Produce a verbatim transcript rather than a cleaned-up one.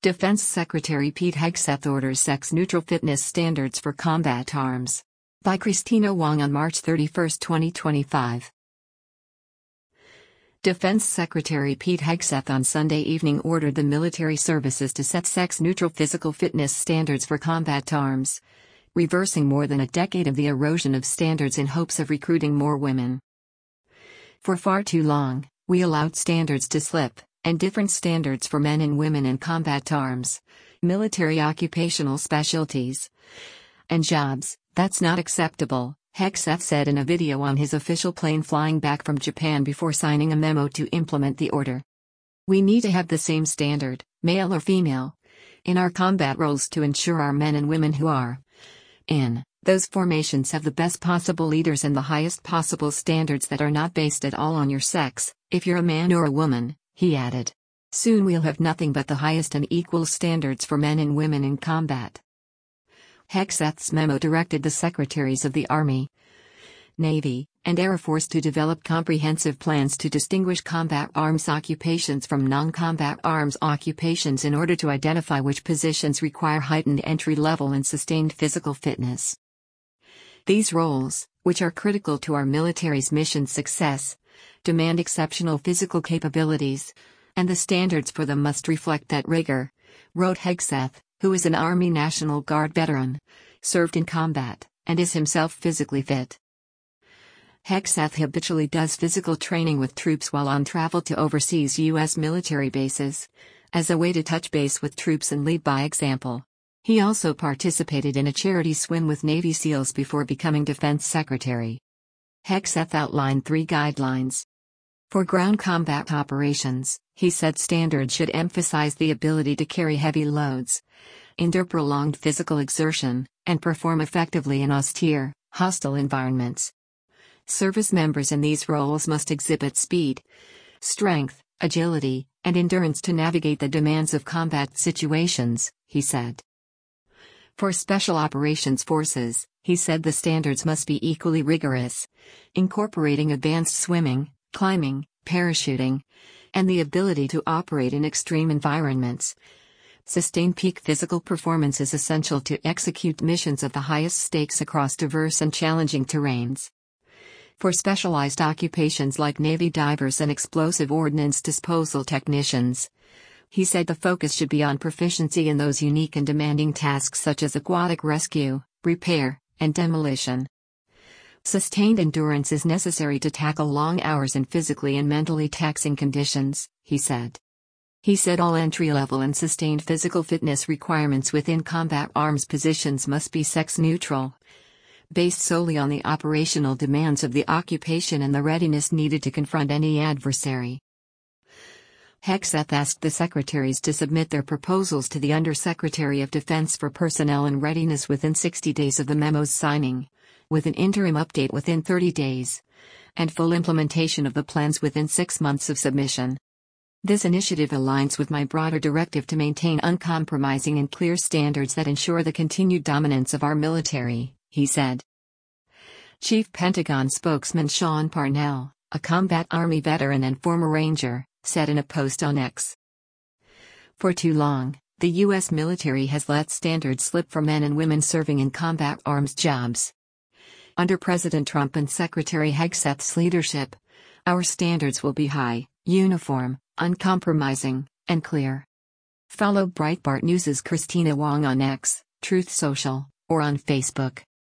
Defense Secretary Pete Hegseth orders sex-neutral fitness standards for combat arms. By Christina Wong on March thirty-first, twenty twenty-five. Defense Secretary Pete Hegseth on Sunday evening ordered the military services to set sex-neutral physical fitness standards for combat arms, reversing more than a decade of the erosion of standards in hopes of recruiting more women. For far too long, we allowed standards to slip, and different standards for men and women in combat arms, military occupational specialties, and jobs. That's not acceptable, Hegseth said in a video on his official plane flying back from Japan before signing a memo to implement the order. We need to have the same standard, male or female, in our combat roles to ensure our men and women who are in those formations have the best possible leaders and the highest possible standards that are not based at all on your sex, if you're a man or a woman, he added. Soon we'll have nothing but the highest and equal standards for men and women in combat. Hegseth's memo directed the secretaries of the Army, Navy, and Air Force to develop comprehensive plans to distinguish combat arms occupations from non-combat arms occupations in order to identify which positions require heightened entry-level and sustained physical fitness. These roles, which are critical to our military's mission success, demand exceptional physical capabilities, and the standards for them must reflect that rigor, wrote Hegseth, who is an Army National Guard veteran, served in combat, and is himself physically fit. Hegseth habitually does physical training with troops while on travel to overseas U S military bases, as a way to touch base with troops and lead by example. He also participated in a charity swim with Navy SEALs before becoming Defense Secretary. Hegseth outlined three guidelines. For ground combat operations, he said standards should emphasize the ability to carry heavy loads, endure prolonged physical exertion, and perform effectively in austere, hostile environments. Service members in these roles must exhibit speed, strength, agility, and endurance to navigate the demands of combat situations, he said. For Special Operations Forces, he said the standards must be equally rigorous, incorporating advanced swimming, climbing, parachuting, and the ability to operate in extreme environments. Sustained peak physical performance is essential to execute missions of the highest stakes across diverse and challenging terrains. For specialized occupations like Navy divers and explosive ordnance disposal technicians, he said the focus should be on proficiency in those unique and demanding tasks such as aquatic rescue, repair, and demolition. Sustained endurance is necessary to tackle long hours in physically and mentally taxing conditions, he said. He said all entry-level and sustained physical fitness requirements within combat arms positions must be sex-neutral, based solely on the operational demands of the occupation and the readiness needed to confront any adversary. Hegseth asked the secretaries to submit their proposals to the Undersecretary of Defense for Personnel and Readiness within sixty days of the memo's signing, with an interim update within thirty days, and full implementation of the plans within six months of submission. This initiative aligns with my broader directive to maintain uncompromising and clear standards that ensure the continued dominance of our military, he said. Chief Pentagon spokesman Sean Parnell, a combat Army veteran and former Ranger, said in a post on X. For too long, the U S military has let standards slip for men and women serving in combat arms jobs. Under President Trump and Secretary Hegseth's leadership, our standards will be high, uniform, uncompromising, and clear. Follow Breitbart News' Christina Wong on X, Truth Social, or on Facebook.